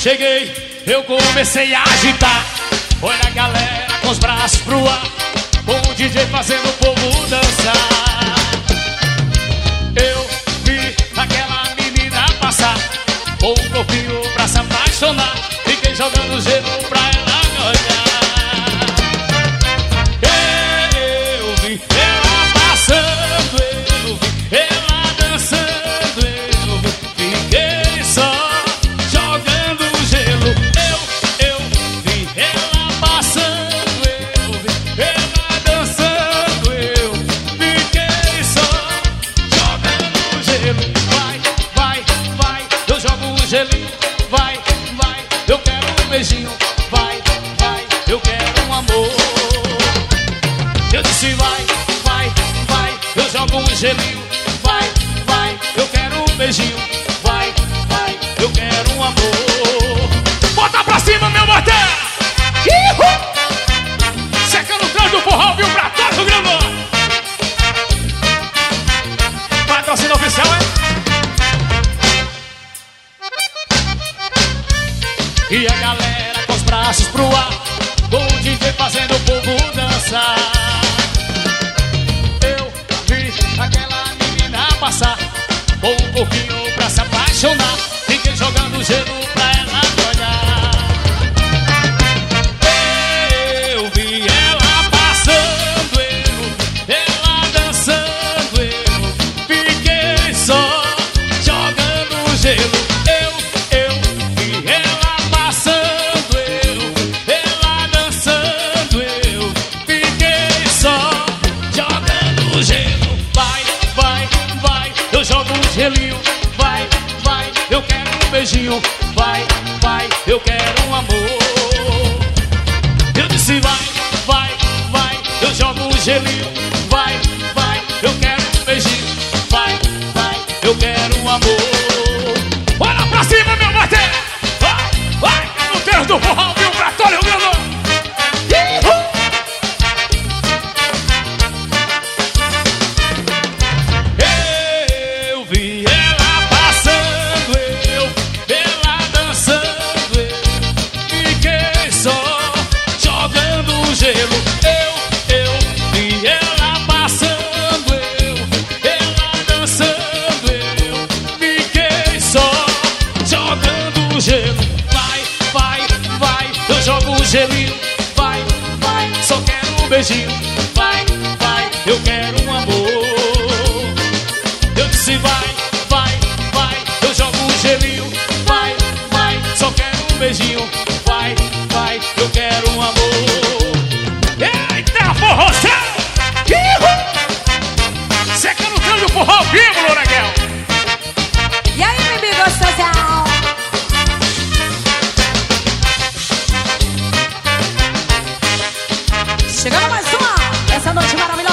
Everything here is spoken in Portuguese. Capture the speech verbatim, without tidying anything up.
cheguei, eu comecei a agitar. Olha a galera com os braços pro ar, com o D J fazendo o povo dançar. Eu vi aquela menina passar, com um corpinho pra se apaixonar. Fiquei jogando gelo pra ela me olhar. Eu vi ela passando, eu vi ela dançando, eu vi. Fiquei só jogando gelo. Eu, eu vi ela passando, eu vi ela dançando, eu fiquei só jogando gelo. Vai, vai, vai, eu jogo um gelinho. Vai, vai, eu quero um beijinho. Vai, vai, eu quero um amor. Eu disse vai, vai, vai, eu jogo um gelinho. Vai, vai, eu quero um beijinho. Vai, vai, eu quero um amor. Bota pra cima, meu bater! Secando o trânsito do forró, viu, pra todo o Rio Grande do Norte. Patrocínio oficial, é? E a galera com os braços pro ar, com o D J fazendo o povo dançar. Eu vi aquela menina passar, com um pouquinho pra se apaixonar. Fiquei jogando gelo pra ela me olhar. Eu vi ela passando, eu vi ela dançando, eu fiquei só jogando gelo. Eu, eu vi ela passando, eu vi ela dançando, eu fiquei só jogando gelo. Vai, vai, vai, eu jogo um gelinho. Vai, vai, eu quero um beijinho. Vai, vai, eu quero um amor. Eu disse vai, vai, vai, eu jogo um gelinho. Vai, vai, eu quero um beijinho. Vai, vai, eu quero um amor. Olha pra cima, meu bater! Vai, vai, no Deus do forró, viu, pra todo o Rio Grande do Norte. Eu vi ela passando, eu vi ela dançando, eu fiquei só jogando gelo. Eu, eu vi ela passando, eu vi ela dançando, eu fiquei só jogando gelo. Vai, vai, vai, eu jogo um gelinho. Vai, vai, só quero um beijinho. Vai, vai, eu quero um amor. Eu disse vai, vai, vai, eu jogo um gelinho. Vai, vai, só quero um beijinho. Vai, vai, eu quero um amor. Eita, forrozão! Secando o trânsito do forró vivo, Louraguel! E aí, bebê gostosão? Chegando mais uma, essa noite maravilhosa.